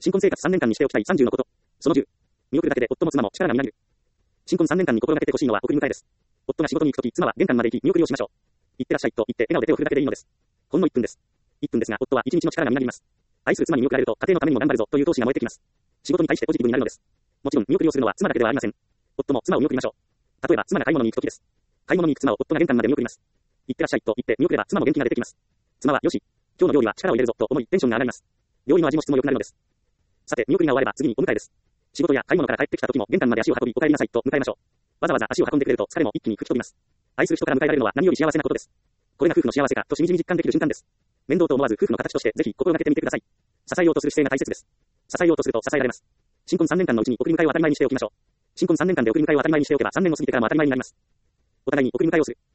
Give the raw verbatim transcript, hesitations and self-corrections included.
新婚生活さんねんかんにしておきたいさんじゅうのこと。そのじゅう。見送るだけで夫も妻も力がみなぎる。新婚さんねんかんに心がけてほしいのは送り迎えです。夫が仕事に行くとき、妻は玄関まで行き、見送りをしましょう。行ってらっしゃいと言って笑顔で手を振るだけでいいのです。ほんのいっぷんです。いっぷんですが、夫はいちにちの力がみなぎります。愛する妻に見送られると、家庭のためにも頑張るぞという闘志が燃えてきます。仕事に対してポジティブになるのです。もちろん、見送りをするのは妻だけではありません。夫も妻を見送りましょう。例えば、妻が買い物に行くときです。買い物に行く妻を夫が玄関まで見送ります。行ってらっしゃいと言って見送れば妻も元気が出てきます。妻は、よし、今日の料理は力を入れるぞと思いテンションが上がります。料理の味も質も良くなるのです。さて、見送りが終われば次にお迎えです。仕事や買い物から帰ってきた時も玄関まで足を運びお帰りなさいと迎えましょう。わざわざ足を運んでくれると疲れも一気に吹き飛びます。愛する人から迎えられるのは何より幸せなことです。これが夫婦の幸せかとしみじみ実感できる瞬間です。面倒と思わず夫婦の形としてぜひ心がけてみてください。支えようとする姿勢が大切です。支えようとすると支えられます。新婚さんねんかんのうちに送り迎えを当たり前にしておきましょう。新婚さんねんかんで送り迎えを当たり前にしておけばさんねんを過ぎてからも当たり前になります。お互いに送り迎えをする。